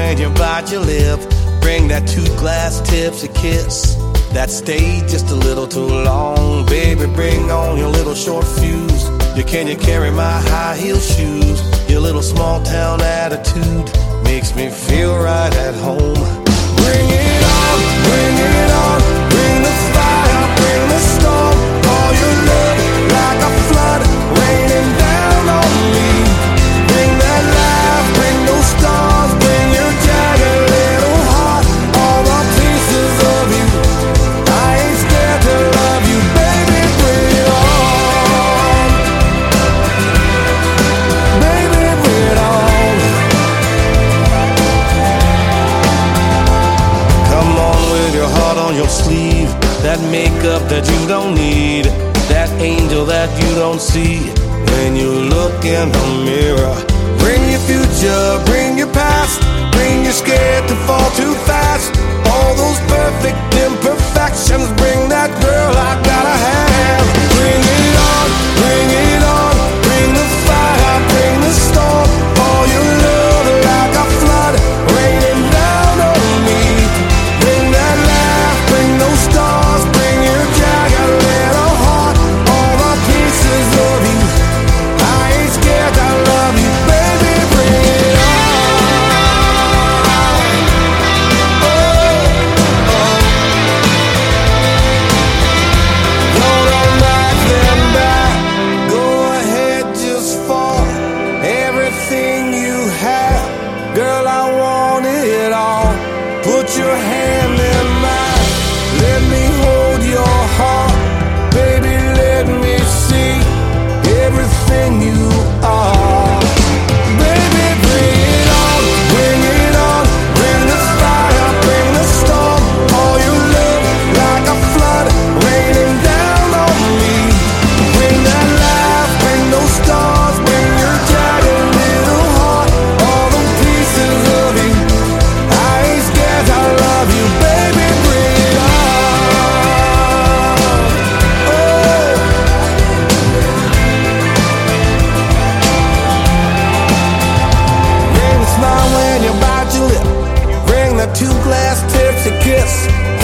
when you bite your lip. Bring that 2-glass tipsy kiss that stayed just a little too long. Baby, bring on your little short fuse. Can you carry my high heel shoes? Your little small town attitude makes me feel right at home. Bring it on, bring it on. Bring the fire, bring the storm. All your love like a flood raining down on me. Bring that laugh, bring those stars. Bring your jagged little heart. All the pieces of you. I ain't scared to love you, baby. Bring it on. Baby, bring it on. Come on with your heart on your sleeve. That makeup that you don't need. That angel that you don't see when you look in the mirror. Bring your future, bring your past. Bring your scared to fall too fast. All those perfect imperfections. Bring that girl I gotta have. Bring it on, bring it on. Bring the fire, bring the storm. All your love like a flood raining down on me. Bring that laugh, bring those stars. Bring your jagged little heart. All the pieces of you. I ain't scared to love you, baby. Bring it on. Don't hold back, then back. Go ahead, just fall. Everything you have, girl, I want it all. Put your hand in mine. Let me hold your heart. Baby, let me see everything you are. Baby, bring it on, bring it on. Bring the fire, bring the storm. All your love like a flood raining down on me. Bring that laugh, bring those stars. Bring your jagged little heart. All the pieces of you. I ain't scared to love you, baby. Bring it on. Oh. Bring the smile when you bite your lip. Bring the 2-glass tipsy kiss